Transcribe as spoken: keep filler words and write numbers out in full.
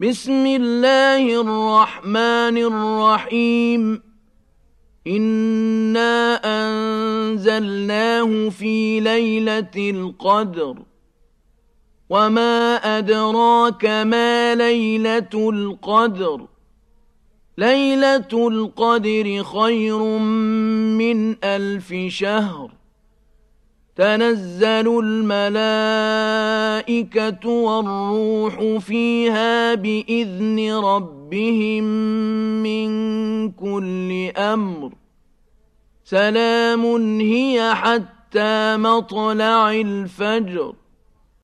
بسم الله الرحمن الرحيم إنا أنزلناه في ليلة القدر وما أدراك ما ليلة القدر ليلة القدر خير من ألف شهر تنزل الملائكة والروح فيها بإذن ربهم من كل أمر سلام هي حتى مطلع الفجر